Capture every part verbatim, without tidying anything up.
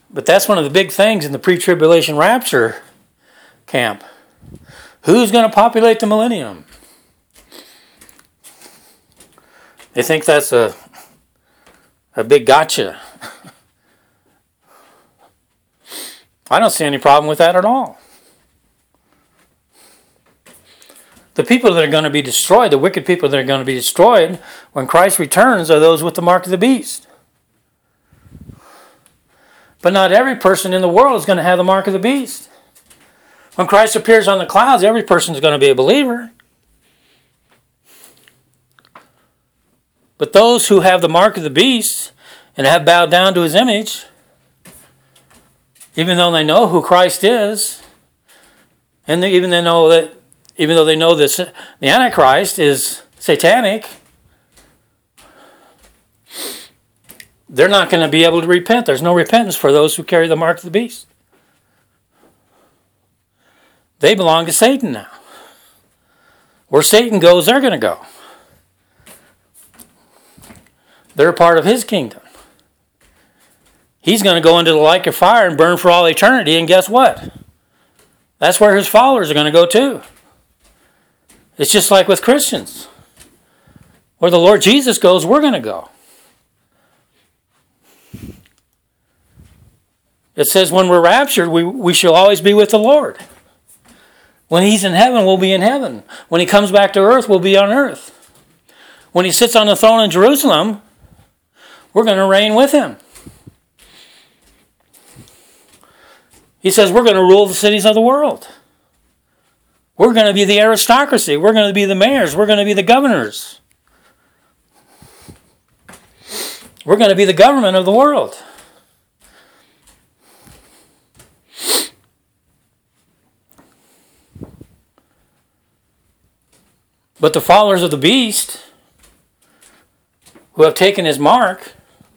But that's one of the big things in the pre-tribulation rapture camp. Who's going to populate the millennium? They think that's a, a big gotcha. I don't see any problem with that at all. The people that are going to be destroyed, the wicked people that are going to be destroyed when Christ returns are those with the mark of the beast. But not every person in the world is going to have the mark of the beast. When Christ appears on the clouds, every person is going to be a believer. But those who have the mark of the beast and have bowed down to his image, even though they know who Christ is, and they, even they know that, even though they know this, the Antichrist is satanic, they're not going to be able to repent. There's no repentance for those who carry the mark of the beast. They belong to Satan now. Where Satan goes, they're going to go. They're part of his kingdom. He's going to go into the lake of fire and burn for all eternity, and guess what? That's where his followers are going to go too. It's just like with Christians. Where the Lord Jesus goes, we're going to go. It says when we're raptured, we, we shall always be with the Lord. When he's in heaven, we'll be in heaven. When he comes back to earth, we'll be on earth. When he sits on the throne in Jerusalem, we're going to reign with him. He says we're going to rule the cities of the world. We're going to be the aristocracy. We're going to be the mayors. We're going to be the governors. We're going to be the government of the world. But the followers of the beast, who have taken his mark,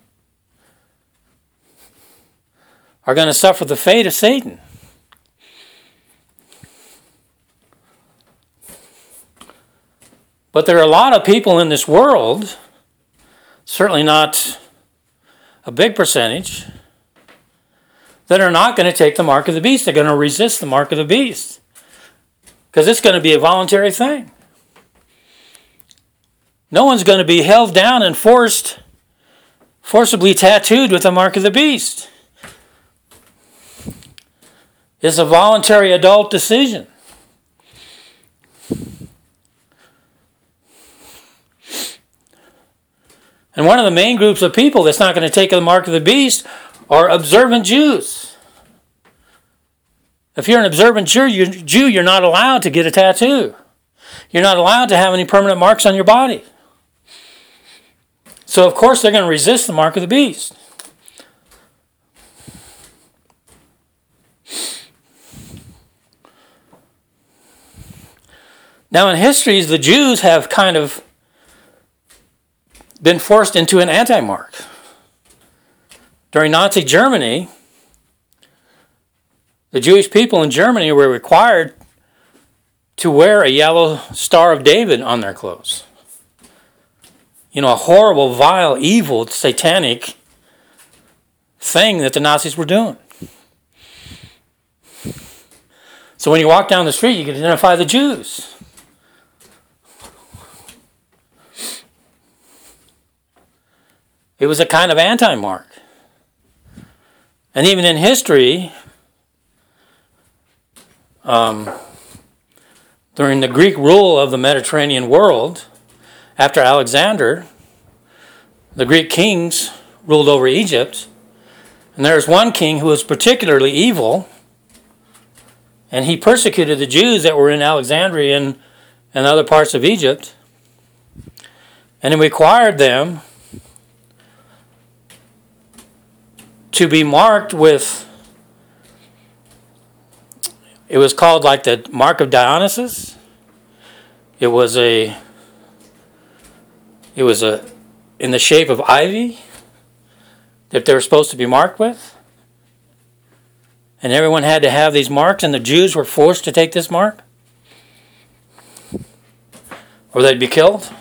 are going to suffer the fate of Satan. But there are a lot of people in this world, certainly not a big percentage, that are not going to take the mark of the beast. They're going to resist the mark of the beast. Because it's going to be a voluntary thing. No one's going to be held down and forced, forcibly tattooed with the mark of the beast. It's a voluntary adult decision. And one of the main groups of people that's not going to take the mark of the beast are observant Jews. If you're an observant Jew, you're not allowed to get a tattoo. You're not allowed to have any permanent marks on your body. So, of course, they're going to resist the mark of the beast. Now, in history, the Jews have kind of been forced into an anti-mark. During Nazi Germany, the Jewish people in Germany were required to wear a yellow Star of David on their clothes. You know, a horrible, vile, evil, satanic thing that the Nazis were doing. So when you walk down the street, you can identify the Jews. It was a kind of anti-mark. And even in history, um, during the Greek rule of the Mediterranean world, after Alexander, the Greek kings ruled over Egypt. And there's one king who was particularly evil, and he persecuted the Jews that were in Alexandria and, and other parts of Egypt. And he required them to be marked with, it was called like the mark of Dionysus. It was a, it was a, in the shape of ivy that they were supposed to be marked with. And everyone had to have these marks, and the Jews were forced to take this mark, or they'd be killed.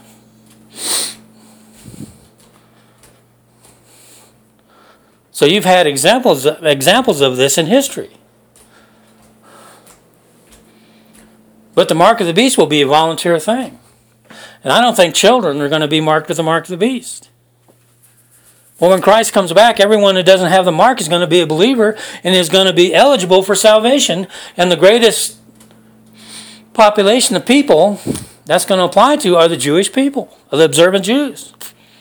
So you've had examples examples of this in history. But the mark of the beast will be a volunteer thing. And I don't think children are going to be marked with the mark of the beast. Well, when Christ comes back, everyone who doesn't have the mark is going to be a believer and is going to be eligible for salvation. And the greatest population of people that's going to apply to are the Jewish people, the observant Jews.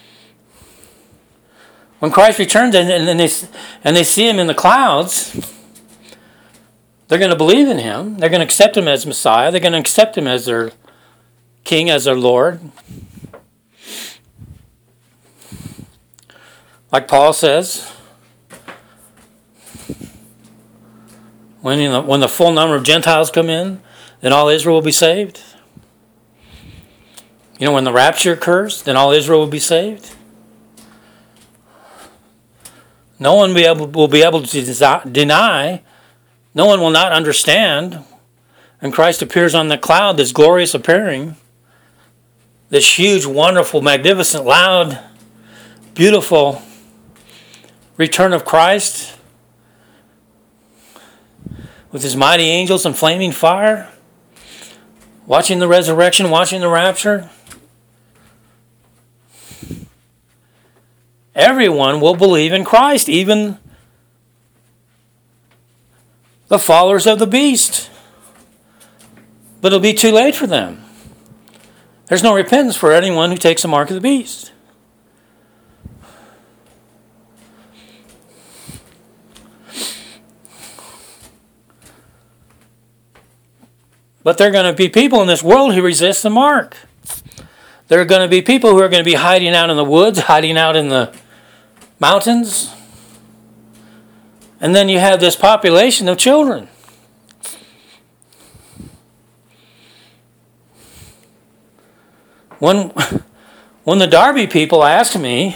When Christ returns and, and, they, and they see him in the clouds, they're going to believe in him. They're going to accept him as Messiah. They're going to accept him as their King, as their Lord. Like Paul says, when, you know, when the full number of Gentiles come in, then all Israel will be saved. You know, when the rapture occurs, then all Israel will be saved. No one will be able, will be able to deny, no one will not understand, when Christ appears on the cloud, this glorious appearing, this huge, wonderful, magnificent, loud, beautiful return of Christ with his mighty angels and flaming fire, watching the resurrection, watching the rapture. Everyone will believe in Christ, even the followers of the beast. But it'll be too late for them. There's no repentance for anyone who takes the mark of the beast. But there are going to be people in this world who resist the mark. There are going to be people who are going to be hiding out in the woods, hiding out in the mountains. And then you have this population of children. When, when the Darby people asked me,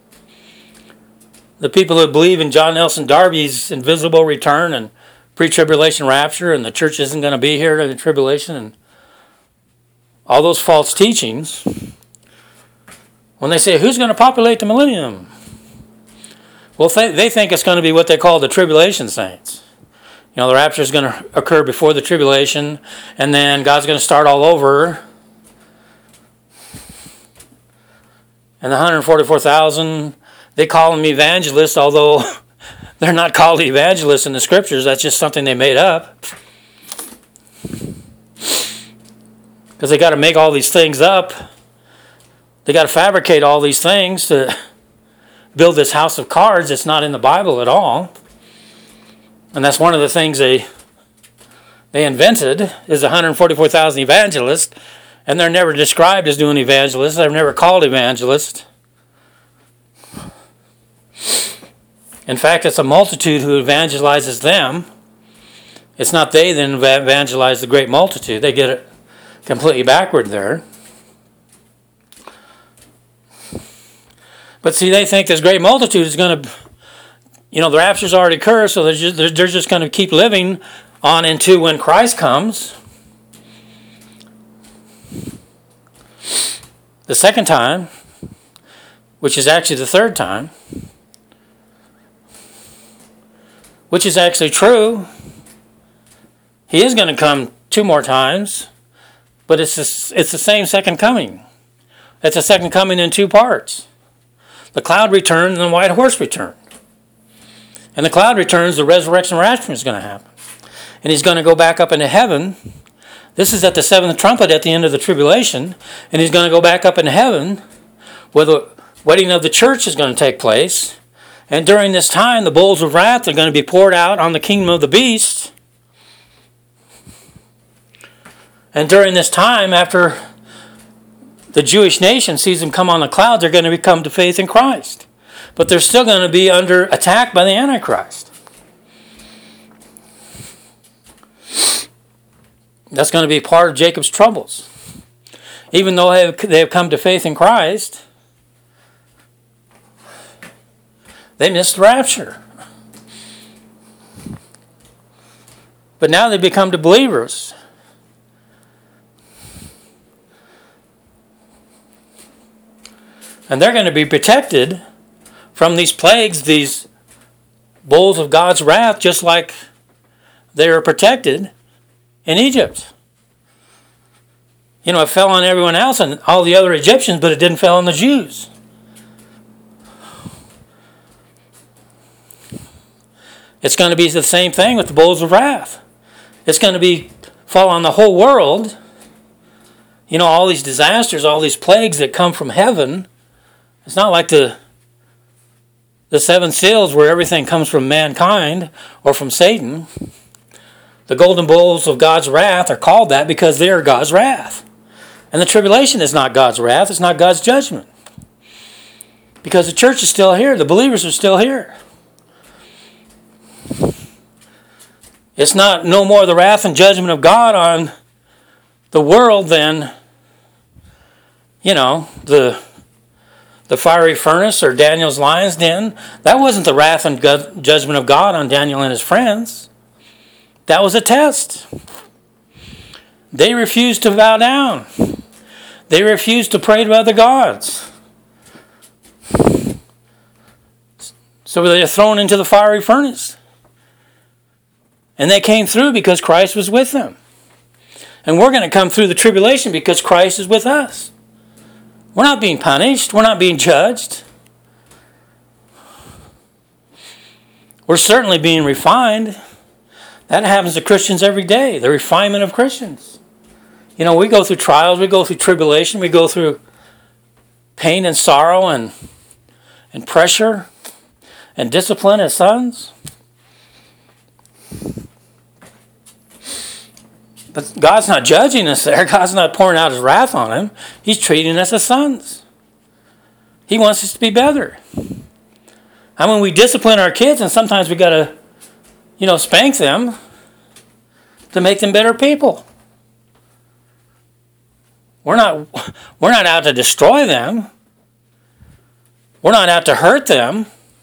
the people who believe in John Nelson Darby's invisible return and pre-tribulation rapture and the church isn't going to be here in the tribulation and all those false teachings, when they say, who's going to populate the millennium? Well, they, they think it's going to be what they call the tribulation saints. You know, the rapture is going to occur before the tribulation, and then God's going to start all over. And the one hundred forty-four thousand, they call them evangelists, although they're not called evangelists in the scriptures. That's just something they made up. Because they got to make all these things up. They got to fabricate all these things to build this house of cards. It's not in the Bible at all. And that's one of the things they they invented, is one hundred forty-four thousand evangelists. And they're never described as doing evangelists. They're never called evangelists. In fact, it's a multitude who evangelizes them. It's not they that evangelize the great multitude. They get it completely backward there. But see, they think this great multitude is going to, you know, the rapture's already occurred, so they're just, they're just going to keep living on into when Christ comes. The second time, which is actually the third time, which is actually true. He is going to come two more times, but it's the, it's the same second coming. It's a second coming in two parts. The cloud return and the white horse return. And the cloud returns, the resurrection rapture is going to happen. And he's going to go back up into heaven. This is at the seventh trumpet at the end of the tribulation. And he's going to go back up into heaven where the wedding of the church is going to take place. And during this time, the bowls of wrath are going to be poured out on the kingdom of the beast. And during this time, after the Jewish nation sees him come on the clouds, they're going to come to faith in Christ. But they're still going to be under attack by the Antichrist. That's going to be part of Jacob's troubles. Even though they have, they have come to faith in Christ, they missed the rapture. But now they become to believers. And they're going to be protected from these plagues, these bowls of God's wrath, just like they were protected in Egypt. You know, it fell on everyone else and all the other Egyptians, but it didn't fall on the Jews. It's going to be the same thing with the bowls of wrath. It's going to be fall on the whole world. You know, all these disasters, all these plagues that come from heaven. It's not like the the seven seals where everything comes from mankind or from Satan. The golden bowls of God's wrath are called that because they are God's wrath. And the tribulation is not God's wrath. It's not God's judgment. Because the church is still here. The believers are still here. It's not no more the wrath and judgment of God on the world than, you know, the the fiery furnace or Daniel's lion's den. That wasn't the wrath and judgment of God on Daniel and his friends. That was a test. They refused to bow down. They refused to pray to other gods. So they were thrown into the fiery furnace. And they came through because Christ was with them. And we're going to come through the tribulation because Christ is with us. We're not being punished. We're not being judged. We're certainly being refined. That happens to Christians every day, the refinement of Christians. You know, we go through trials, we go through tribulation, we go through pain and sorrow and, and pressure and discipline as sons. But God's not judging us there. God's not pouring out his wrath on him. He's treating us as sons. He wants us to be better. I mean, we discipline our kids, and sometimes we got to, you know, spank them to make them better people. We're not, we're not out to destroy them. We're not out to hurt them.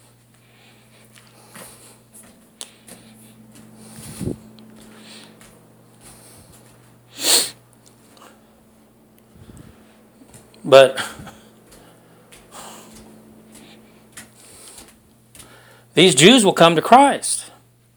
But these Jews will come to Christ.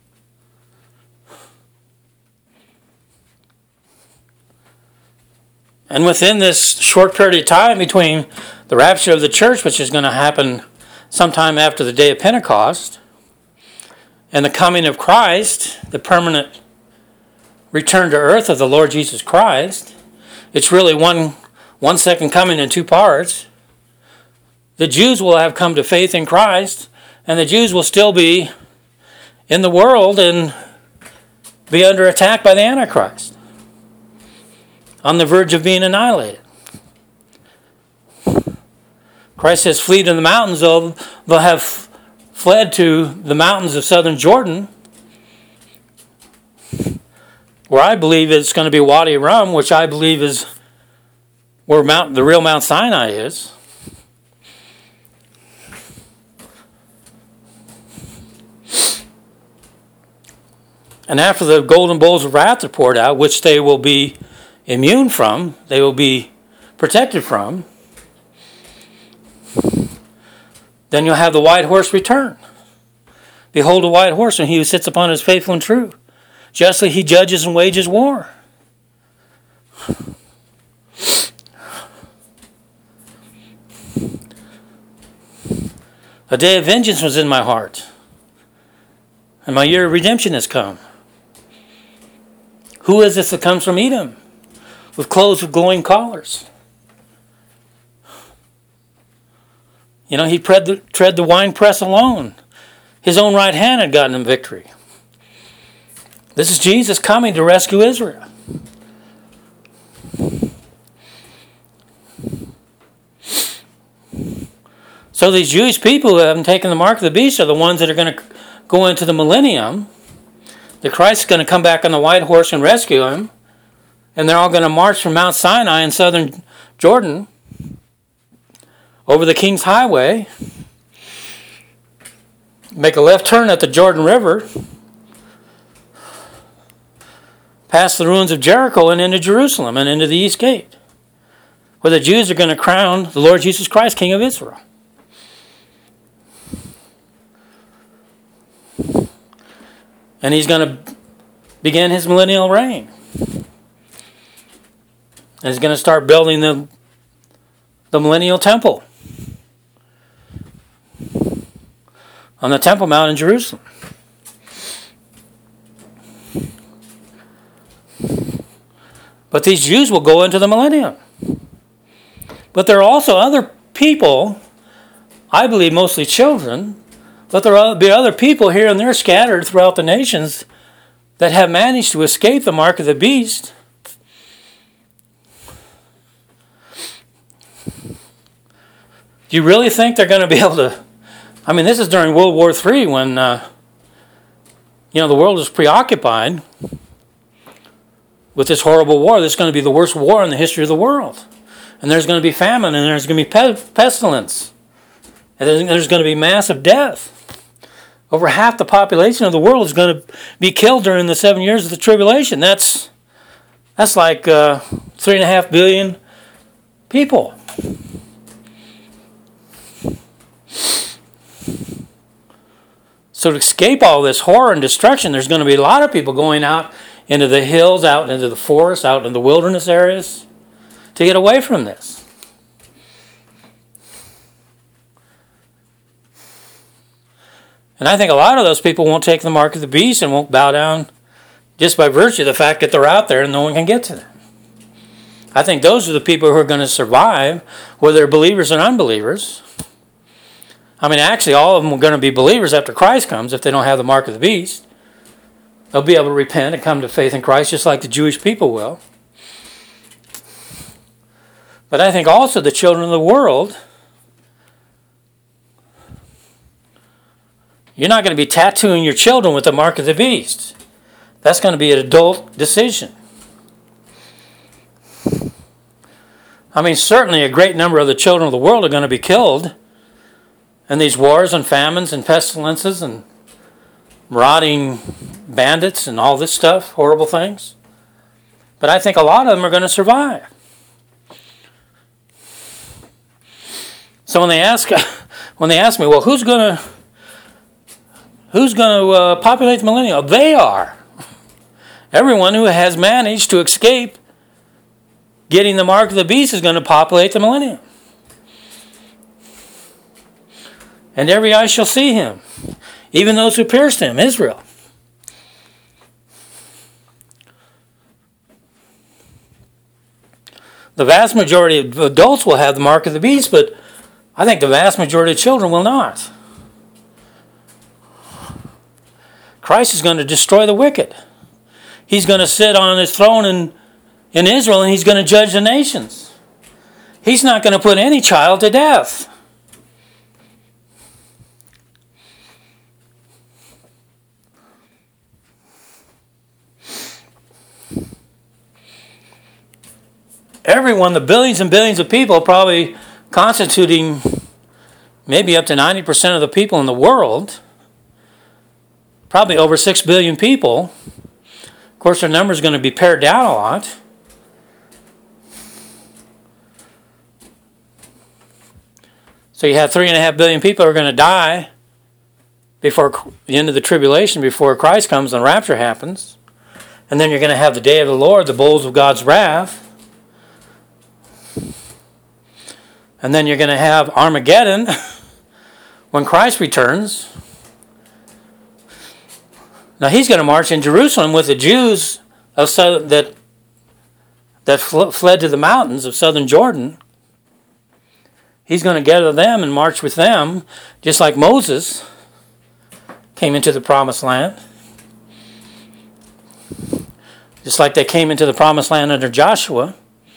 And within this short period of time between the rapture of the church, which is going to happen sometime after the day of Pentecost, and the coming of Christ, the permanent return to earth of the Lord Jesus Christ, it's really one One second coming in two parts. The Jews will have come to faith in Christ, and the Jews will still be in the world and be under attack by the Antichrist, on the verge of being annihilated. Christ says, flee to the mountains. They'll, they'll have fled to the mountains of southern Jordan, where I believe it's going to be Wadi Rum, which I believe is where Mount, the real Mount Sinai is. And after the golden bowls of wrath are poured out, which they will be immune from, they will be protected from, then you'll have the white horse return. Behold, a white horse, and he who sits upon it is faithful and true. Justly he judges and wages war. A day of vengeance was in my heart, and my year of redemption has come. Who is this that comes from Edom, with clothes with glowing collars? You know, he tread the, tread the winepress alone. His own right hand had gotten him victory. This is Jesus coming to rescue Israel. So these Jewish people who haven't taken the mark of the beast are the ones that are going to go into the millennium. The Christ is going to come back on the white horse and rescue him. And they're all going to march from Mount Sinai in southern Jordan over the King's Highway, make a left turn at the Jordan River, past the ruins of Jericho and into Jerusalem and into the East Gate, where the Jews are going to crown the Lord Jesus Christ King of Israel. And he's going to begin his millennial reign. And he's going to start building the, the millennial temple on the Temple Mount in Jerusalem. But these Jews will go into the millennium. But there are also other people, I believe mostly children, but there will be other people here and there scattered throughout the nations that have managed to escape the mark of the beast. Do you really think they're going to be able to... I mean, this is during World War Three when, uh, you know, the world is preoccupied with this horrible war. This is going to be the worst war in the history of the world. And there's going to be famine, and there's going to be pestilence. And there's going to be massive death. Over half the population of the world is going to be killed during the seven years of the tribulation. That's that's like uh, three and a half billion people. So to escape all this horror and destruction, there's going to be a lot of people going out into the hills, out into the forests, out in the wilderness areas to get away from this. And I think a lot of those people won't take the mark of the beast and won't bow down just by virtue of the fact that they're out there and no one can get to them. I think those are the people who are going to survive, whether they're believers or unbelievers. I mean, actually, all of them are going to be believers after Christ comes if they don't have the mark of the beast. They'll be able to repent and come to faith in Christ just like the Jewish people will. But I think also the children of the world, you're not going to be tattooing your children with the mark of the beast. That's going to be an adult decision. I mean, certainly a great number of the children of the world are going to be killed in these wars and famines and pestilences and marauding bandits and all this stuff, horrible things. But I think a lot of them are going to survive. So when they ask, when they ask me, well, who's going to who's going to uh, populate the millennium? They are. Everyone who has managed to escape getting the mark of the beast is going to populate the millennium. And every eye shall see him, even those who pierced him, Israel. The vast majority of adults will have the mark of the beast, but I think the vast majority of children will not. Christ is going to destroy the wicked. He's going to sit on his throne in, in Israel, and he's going to judge the nations. He's not going to put any child to death. Everyone, the billions and billions of people, probably constituting maybe up to ninety percent of the people in the world, probably over six billion people. Of course, their number is going to be pared down a lot. So you have three and a half billion people who are going to die before the end of the tribulation, before Christ comes and the rapture happens. And then you're going to have the day of the Lord, the bowls of God's wrath. And then you're going to have Armageddon when Christ returns. Now he's going to march in Jerusalem with the Jews of so, that that fl- fled to the mountains of southern Jordan. He's going to gather them and march with them, just like Moses came into the promised land. Just like they came into the promised land under Joshua.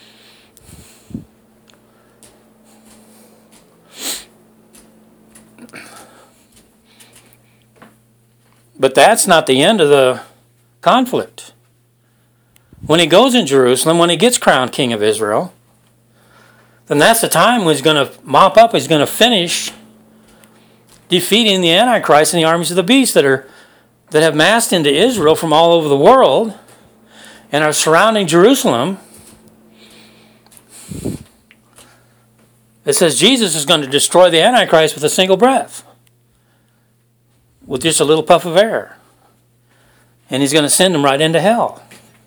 But that's not the end of the conflict. When he goes in Jerusalem, when he gets crowned king of Israel, then that's the time when he's going to mop up, he's going to finish defeating the Antichrist and the armies of the beast that are that have massed into Israel from all over the world and are surrounding Jerusalem. It says Jesus is going to destroy the Antichrist with a single breath, with just a little puff of air. And he's going to send them right into hell.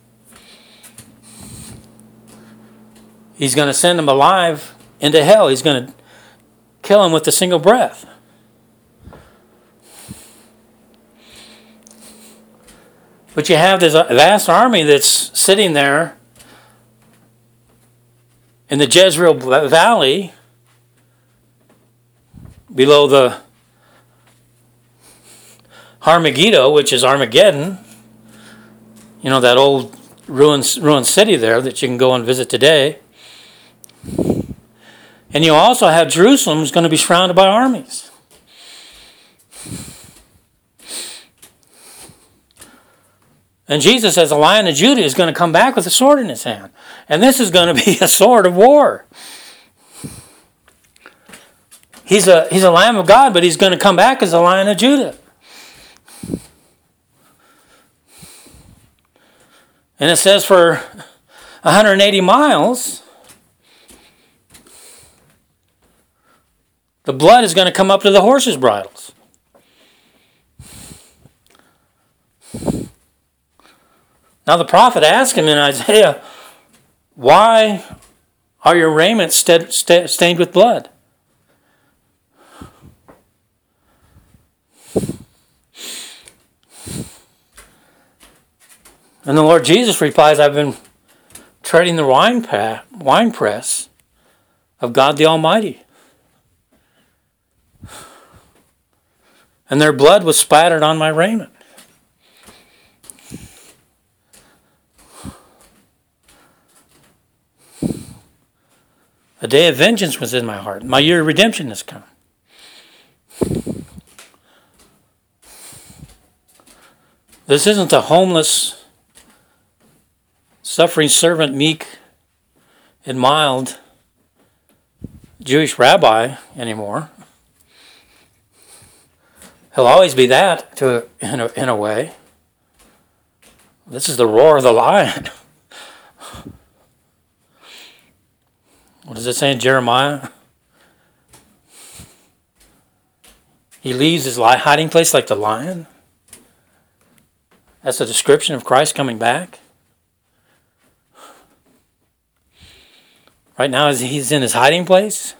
He's going to send them alive into hell. He's going to kill them with a single breath. But you have this vast army that's sitting there in the Jezreel Valley below the Har-Megiddo, which is Armageddon. You know, that old ruined, ruined city there that you can go and visit today. And you also have Jerusalem is going to be surrounded by armies. And Jesus, as the Lion of Judah, is going to come back with a sword in his hand. And this is going to be a sword of war. He's a, he's a Lamb of God, but he's going to come back as the Lion of Judah. And it says for one hundred eighty miles, the blood is going to come up to the horses' bridles. Now the prophet asked him in Isaiah, why are your raiments st- st- stained with blood? And the Lord Jesus replies, I've been treading the wine, pa- wine press of God the Almighty. And their blood was spattered on my raiment. A day of vengeance was in my heart. My year of redemption has come. This isn't the homeless, suffering servant, meek and mild Jewish rabbi anymore. He'll always be that to in a, in a way. This is the roar of the lion. What does it say in Jeremiah? He leaves his hiding place like the lion. That's a description of Christ coming back. Right now he's in his hiding place.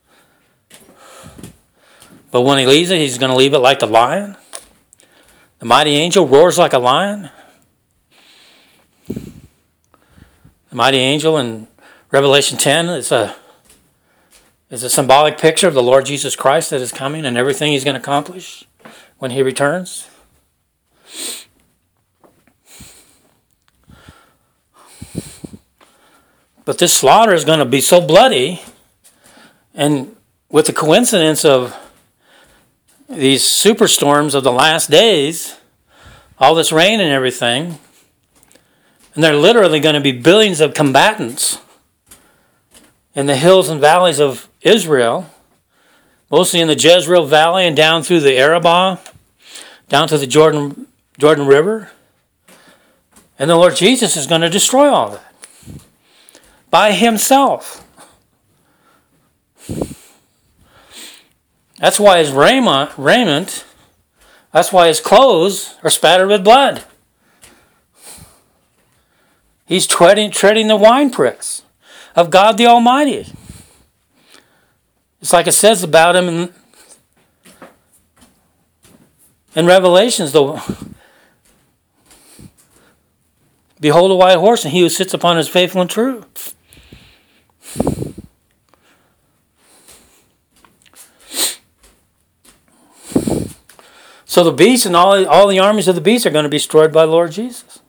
But when he leaves it, he's going to leave it like the lion. The mighty angel roars like a lion. The mighty angel in Revelation ten is a, is a symbolic picture of the Lord Jesus Christ that is coming and everything he's going to accomplish when he returns. But this slaughter is going to be so bloody, and with the coincidence of these superstorms of the last days, all this rain and everything, and there are literally going to be billions of combatants in the hills and valleys of Israel, mostly in the Jezreel Valley and down through the Arabah, down to the Jordan, Jordan River. And the Lord Jesus is going to destroy all that by himself. That's why his raiment, raiment, that's why his clothes are spattered with blood. He's treading, treading the winepress of God the Almighty. It's like it says about him in, in Revelations, though. Behold a white horse, and he who sits upon it is faithful and true. So the beast and all, all the armies of the beast are going to be destroyed by the Lord Jesus.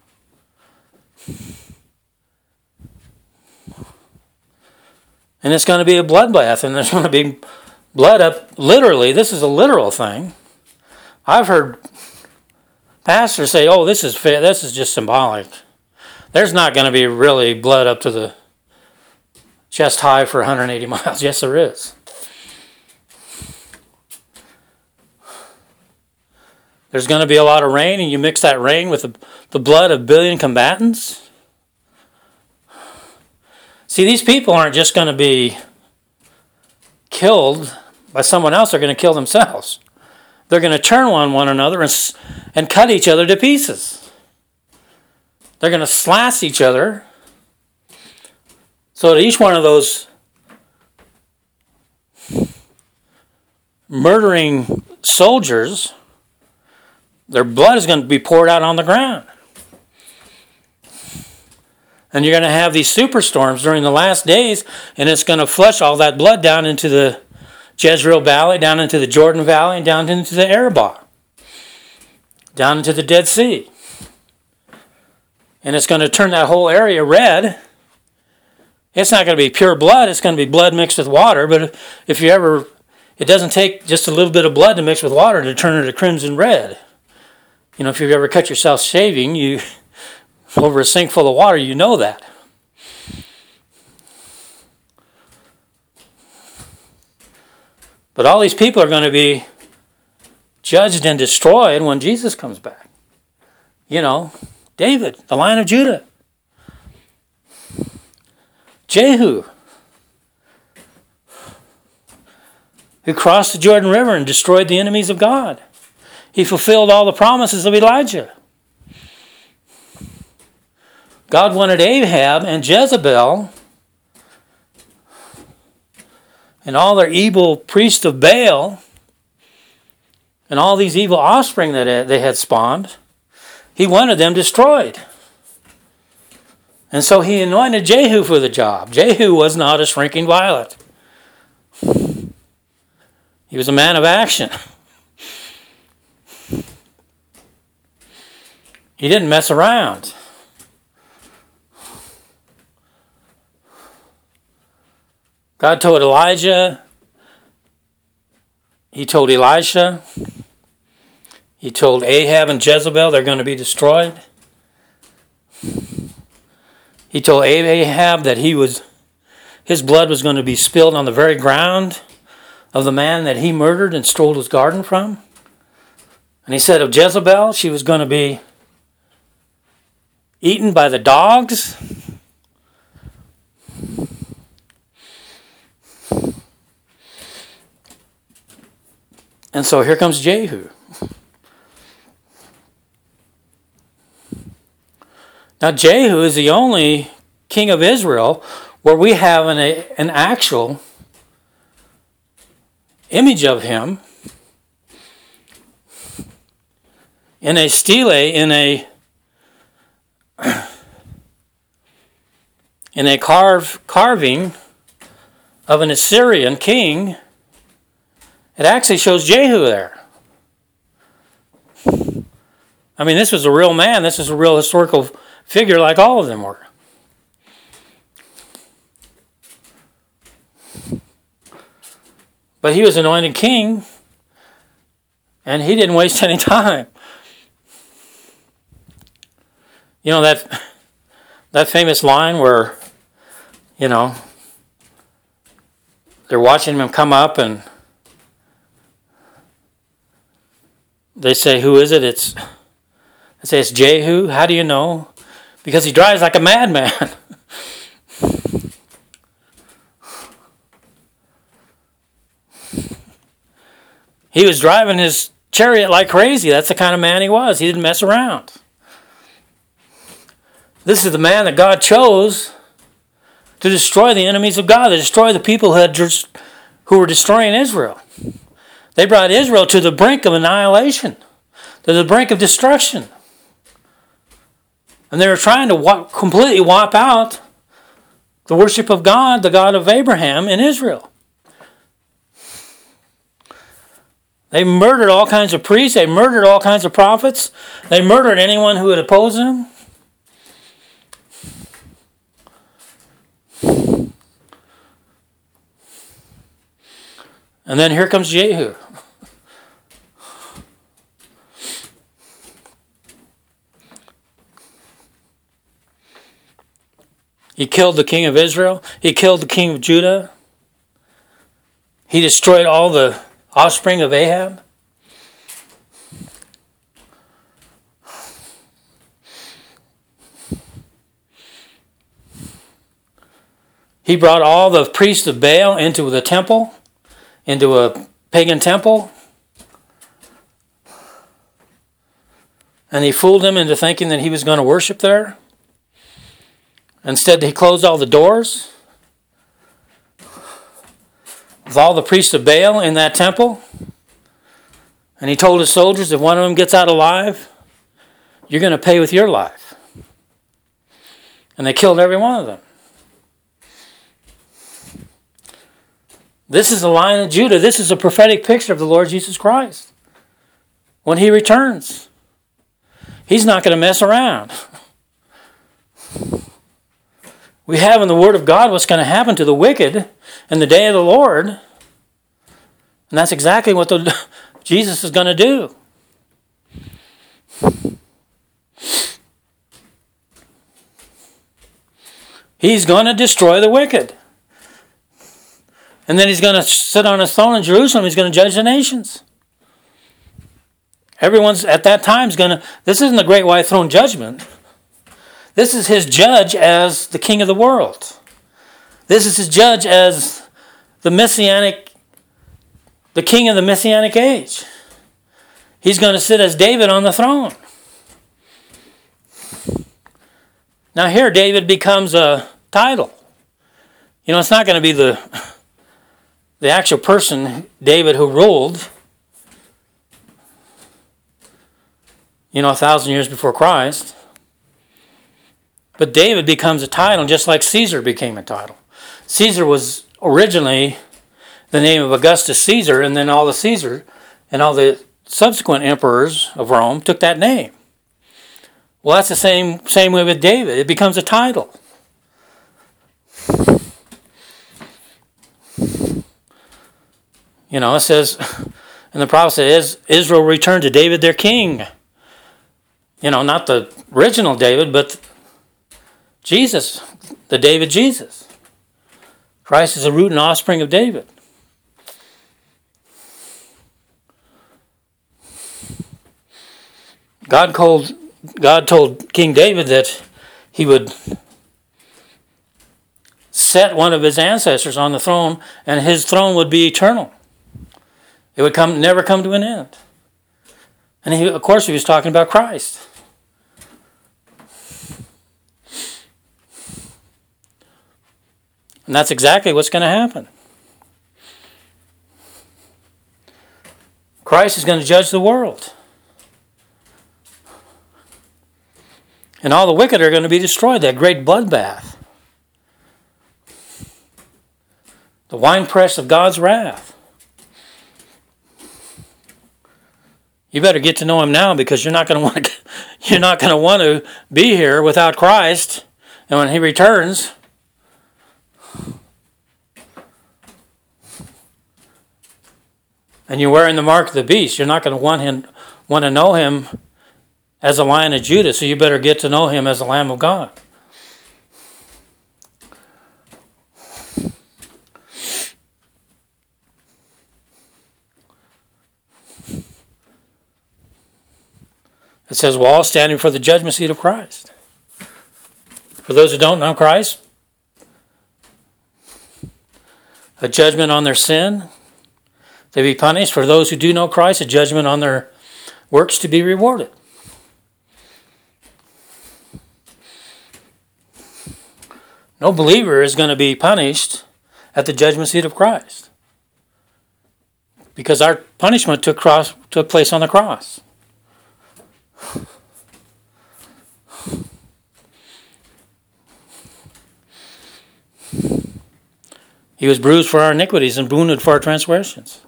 And it's going to be a bloodbath, and there's going to be blood up, literally, this is a literal thing. I've heard pastors say, oh, this is fair, this is just symbolic. There's not going to be really blood up to the chest high for one hundred eighty miles. Yes, there is. There's going to be a lot of rain, and you mix that rain with the, the blood of a billion combatants. See, these people aren't just going to be killed by someone else. They're going to kill themselves. They're going to turn on one another and, and cut each other to pieces. They're going to slash each other. So that each one of those murdering soldiers, their blood is going to be poured out on the ground. And you're going to have these superstorms during the last days, and it's going to flush all that blood down into the Jezreel Valley, down into the Jordan Valley, and down into the Arabah, down into the Dead Sea. And it's going to turn that whole area red. It's not going to be pure blood. It's going to be blood mixed with water. But if you ever, it doesn't take just a little bit of blood to mix with water to turn it to crimson red. You know, if you've ever cut yourself shaving, you over a sink full of water, you know that. But all these people are going to be judged and destroyed when Jesus comes back. You know, David, the Lion of Judah. Jehu, who crossed the Jordan River and destroyed the enemies of God. He fulfilled all the promises of Elijah. God wanted Ahab and Jezebel and all their evil priests of Baal and all these evil offspring that they had spawned. He wanted them destroyed. And so he anointed Jehu for the job. Jehu was not a shrinking violet. He was a man of action. He didn't mess around. God told Elijah, he told Elisha, he told Ahab and Jezebel they're going to be destroyed. He told Ahab that he was, his blood was going to be spilled on the very ground of the man that he murdered and stole his garden from. And he said of Jezebel, she was going to be eaten by the dogs. And so here comes Jehu. Now Jehu is the only king of Israel where we have an, a, an actual image of him in a stele, in a in a carve, carving of an Assyrian king. It actually shows Jehu there. I mean, this was a real man. This is a real historical figure like all of them were. But he was anointed king, and he didn't waste any time. You know, that that famous line where, you know, they're watching him come up and they say, who is it? It's, they say it's Jehu. How do you know? Because he drives like a madman. He was driving his chariot like crazy. That's the kind of man he was. He didn't mess around. This is the man that God chose to destroy the enemies of God, to destroy the people who, had, who were destroying Israel. They brought Israel to the brink of annihilation, to the brink of destruction. And they were trying to wa- completely wipe out the worship of God, the God of Abraham in Israel. They murdered all kinds of priests. They murdered all kinds of prophets. They murdered anyone who would oppose them. And then here comes Jehu. He killed the king of Israel. He killed the king of Judah. He destroyed all the offspring of Ahab. He brought all the priests of Baal into the temple, into a pagan temple. And he fooled them into thinking that he was going to worship there. Instead, he closed all the doors with all the priests of Baal in that temple. And he told his soldiers, if one of them gets out alive, you're going to pay with your life. And they killed every one of them. This is the Lion of Judah. This is a prophetic picture of the Lord Jesus Christ. When he returns, he's not going to mess around. We have in the Word of God what's going to happen to the wicked in the day of the Lord. And that's exactly what the, Jesus is going to do. He's going to destroy the wicked. And then he's going to sit on his throne in Jerusalem. He's going to judge the nations. Everyone's at that time is going to... This isn't the great white throne judgment. This is his judge as the king of the world. This is his judge as the messianic... The king of the messianic age. He's going to sit as David on the throne. Now here David becomes a title. You know, it's not going to be the... The actual person, David, who ruled, you know, a thousand years before Christ. But David becomes a title, just like Caesar became a title. Caesar was originally the name of Augustus Caesar, and then all the Caesar and all the subsequent emperors of Rome took that name. Well, that's the same, same way with David. It becomes a title. You know, it says, and the prophet says, Israel returned to David their king. You know, not the original David, but Jesus, the David Jesus. Christ is the root and offspring of David. God told, God told King David that he would set one of his ancestors on the throne, and his throne would be eternal. It would come, never come to an end. And he, of course, he was talking about Christ. And that's exactly what's going to happen. Christ is going to judge the world. And all the wicked are going to be destroyed. That great bloodbath. The winepress of God's wrath. You better get to know him now, because you're not going to want to. You're not going to want to be here without Christ, and when he returns, and you're wearing the mark of the beast, you're not going to want him want to know him as a Lion of Judah. So you better get to know him as the Lamb of God. It says, we're all standing before the judgment seat of Christ. For those who don't know Christ, a judgment on their sin, to be punished. For those who do know Christ, a judgment on their works to be rewarded. No believer is going to be punished at the judgment seat of Christ, because our punishment took, cross, took place on the cross. He was bruised for our iniquities and wounded for our transgressions.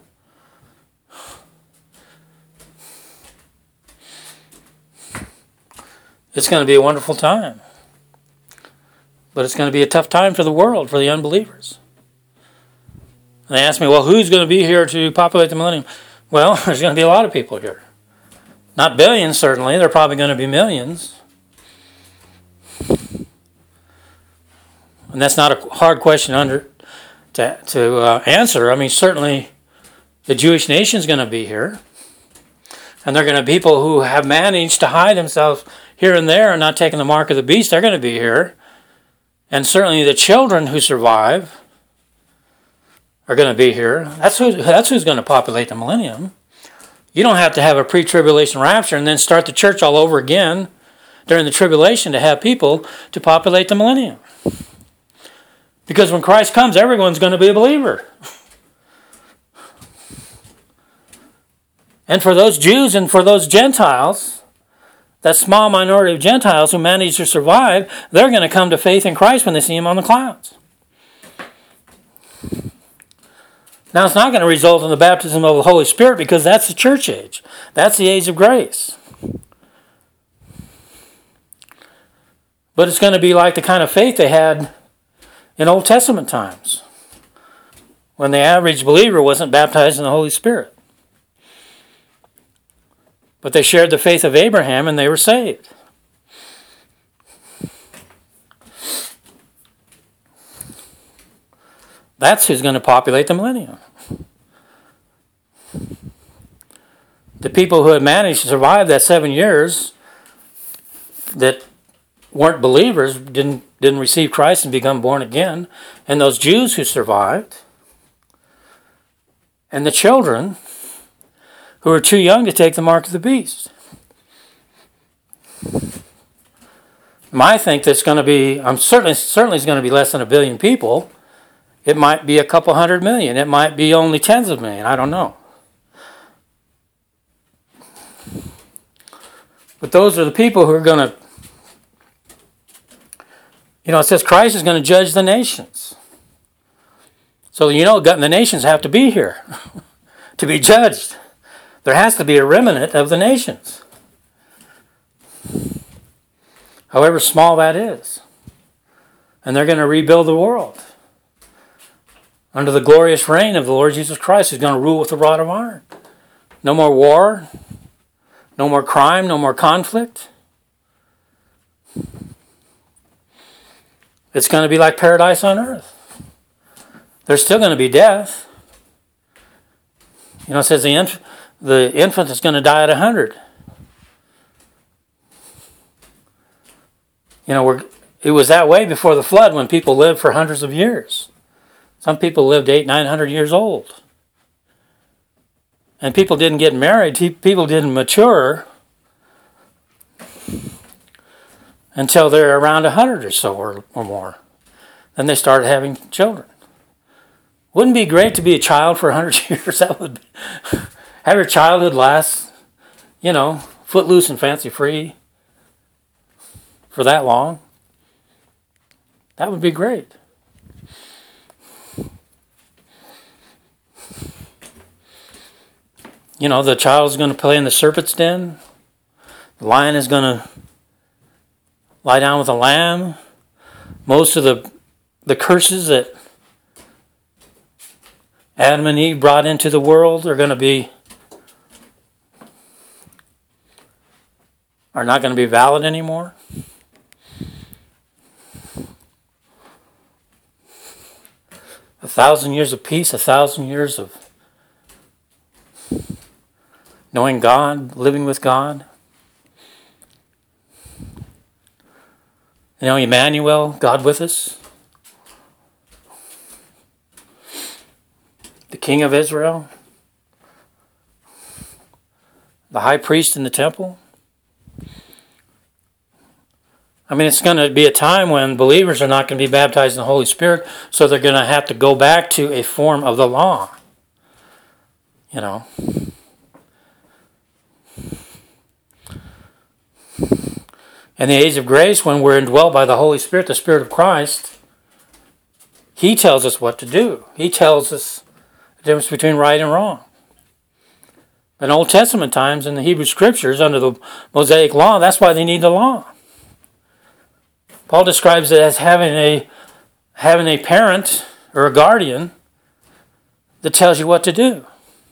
It's going to be a wonderful time. But it's going to be a tough time for the world, for the unbelievers. And they ask me, well, who's going to be here to populate the millennium? Well, there's going to be a lot of people here. Not billions, certainly. There are probably going to be millions. And that's not a hard question under to, to uh, answer. I mean, certainly the Jewish nation is going to be here. And they're going to be people who have managed to hide themselves here and there and not taking the mark of the beast. They're going to be here. And certainly the children who survive are going to be here. That's who, that's who's going to populate the millennium. You don't have to have a pre-tribulation rapture and then start the church all over again during the tribulation to have people to populate the millennium. Because when Christ comes, everyone's going to be a believer. And for those Jews and for those Gentiles, that small minority of Gentiles who manage to survive, they're going to come to faith in Christ when they see him on the clouds. Now, it's not going to result in the baptism of the Holy Spirit because that's the church age. That's the age of grace. But it's going to be like the kind of faith they had in Old Testament times, when the average believer wasn't baptized in the Holy Spirit. But they shared the faith of Abraham and they were saved. That's who's going to populate the millennium. The people who had managed to survive that seven years that weren't believers, didn't, didn't receive Christ and become born again, and those Jews who survived, and the children who are too young to take the mark of the beast. I think that's going to be, I'm certainly certainly it's going to be less than a billion people. It might be a couple hundred million. It might be only tens of million. I don't know. But those are the people who are going to, you know, it says Christ is going to judge the nations. So, you know, the nations have to be here to be judged. There has to be a remnant of the nations, however small that is. And they're going to rebuild the world under the glorious reign of the Lord Jesus Christ, who's going to rule with a rod of iron. No more war, no more crime, no more conflict. It's going to be like paradise on earth. There's still going to be death. You know, it says the infant, the infant is going to die at one hundred. You know, we're, it was that way before the flood when people lived for hundreds of years. Some people lived eight, nine hundred years old. And people didn't get married. People didn't mature until they're around one hundred or so or, or more. Then they started having children. Wouldn't it be great to be a child for one hundred years? That would be, have your childhood last, you know, footloose and fancy-free for that long. That would be great. You know, the child is going to play in the serpent's den. The lion is going to lie down with the lamb. Most of the the curses that Adam and Eve brought into the world are going to be are not going to be valid anymore. A thousand years of peace, a thousand years of knowing God, living with God. You know, Emmanuel, God with us. The King of Israel. The high priest in the temple. I mean, it's going to be a time when believers are not going to be baptized in the Holy Spirit, so they're going to have to go back to a form of the law. You know. In the age of grace, when we're indwelt by the Holy Spirit, the Spirit of Christ, He tells us what to do. He tells us the difference between right and wrong. In Old Testament times, in the Hebrew Scriptures, under the Mosaic Law, that's why they need the law. Paul describes it as having a having a parent or a guardian that tells you what to do.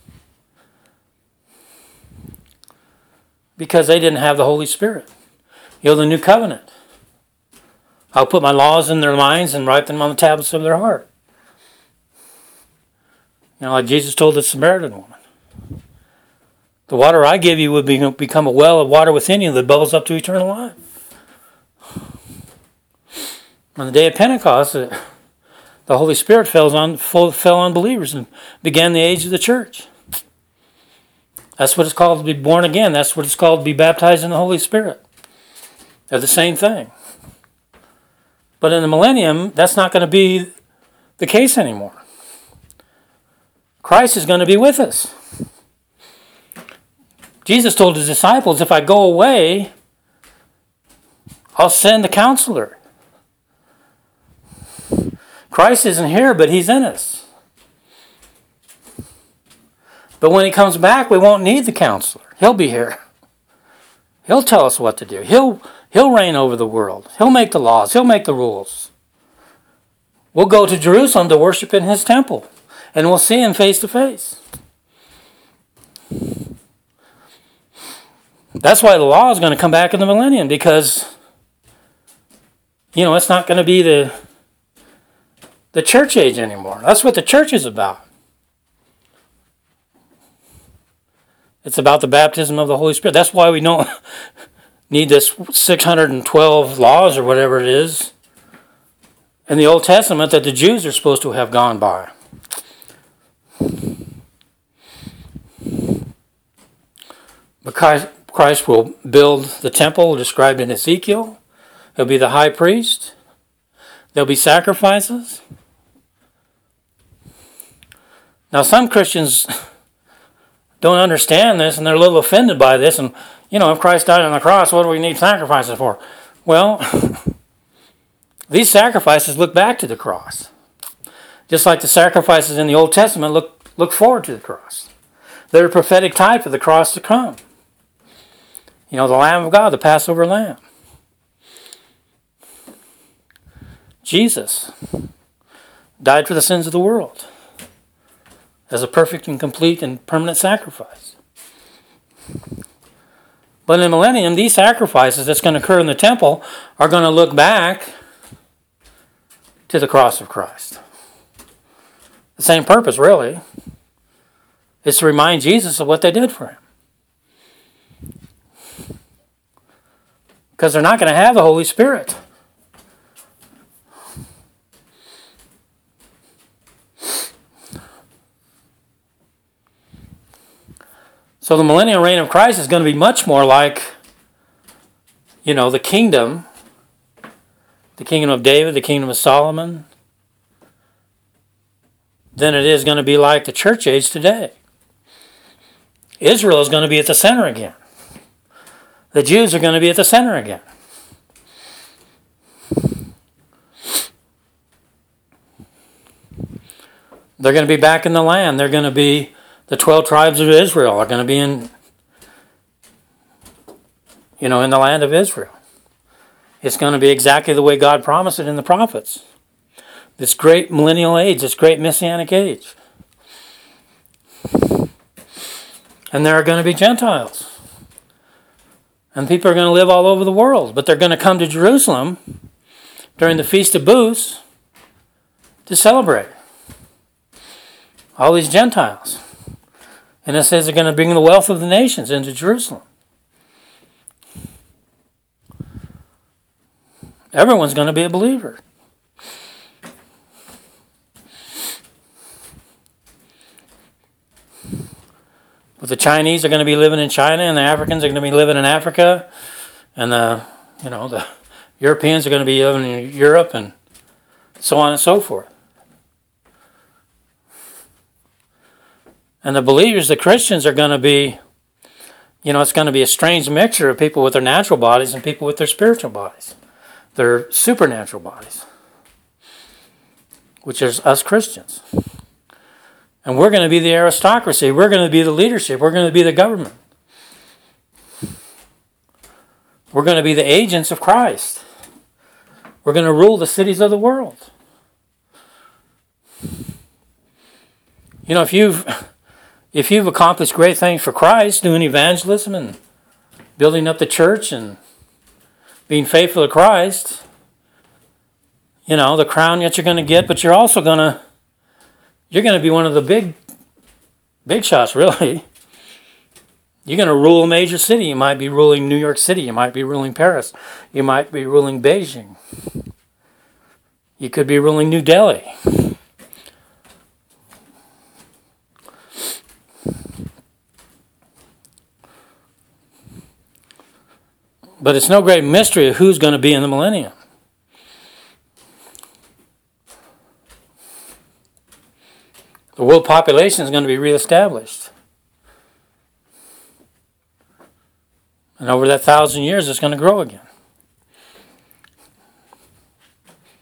Because they didn't have the Holy Spirit. You know, the new covenant. I'll put my laws in their minds and write them on the tablets of their heart. You know, like Jesus told the Samaritan woman. The water I give you would be, become a well of water within you that bubbles up to eternal life. On the day of Pentecost, the Holy Spirit fell on, fell on believers and began the age of the church. That's what it's called to be born again. That's what it's called to be baptized in the Holy Spirit. They're the same thing. But in the millennium, that's not going to be the case anymore. Christ is going to be with us. Jesus told his disciples, if I go away, I'll send the counselor. Christ isn't here, but he's in us. But when he comes back, we won't need the counselor. He'll be here. He'll tell us what to do. He'll, he'll reign over the world. He'll make the laws. He'll make the rules. We'll go to Jerusalem to worship in his temple. And we'll see him face to face. That's why the law is going to come back in the millennium. Because, you know, it's not going to be the, the church age anymore. That's what the church is about. It's about the baptism of the Holy Spirit. That's why we don't need this six hundred twelve laws or whatever it is in the Old Testament that the Jews are supposed to have gone by. But Christ will build the temple described in Ezekiel. He'll be the high priest. There'll be sacrifices. Now some Christians don't understand this, and they're a little offended by this. And, you know, if Christ died on the cross, what do we need sacrifices for? Well, these sacrifices look back to the cross. Just like the sacrifices in the Old Testament look, look forward to the cross. They're a prophetic type of the cross to come. You know, the Lamb of God, the Passover Lamb. Jesus died for the sins of the world as a perfect and complete and permanent sacrifice. But in the millennium, these sacrifices that's going to occur in the temple are going to look back to the cross of Christ. The same purpose, really, is to remind Jesus of what they did for him. Because they're not going to have the Holy Spirit. So the millennial reign of Christ is going to be much more like, you know, the kingdom, the kingdom of David, the kingdom of Solomon, than it is going to be like the church age today. Israel is going to be at the center again. The Jews are going to be at the center again. They're going to be back in the land. They're going to be The twelve tribes of Israel are going to be in, you know, in the land of Israel. It's going to be exactly the way God promised it in the prophets. This great millennial age, this great messianic age. And there are going to be Gentiles. And people are going to live all over the world. But they're going to come to Jerusalem during the Feast of Booths to celebrate. All these Gentiles. And it says they're going to bring the wealth of the nations into Jerusalem. Everyone's going to be a believer. But the Chinese are going to be living in China, and the Africans are going to be living in Africa, and the, you know, the Europeans are going to be living in Europe, and so on and so forth. And the believers, the Christians, are going to be, you know, it's going to be a strange mixture of people with their natural bodies and people with their spiritual bodies. Their supernatural bodies. Which is us Christians. And we're going to be the aristocracy. We're going to be the leadership. We're going to be the government. We're going to be the agents of Christ. We're going to rule the cities of the world. You know, if you've if you've accomplished great things for Christ, doing evangelism and building up the church and being faithful to Christ, you know, the crown that you're going to get, but you're also going to You're going to be one of the big, big shots, really. You're going to rule a major city. You might be ruling New York City. You might be ruling Paris. You might be ruling Beijing. You could be ruling New Delhi. But it's no great mystery of who's going to be in the millennium. The world population is going to be reestablished. And over that thousand years, it's going to grow again.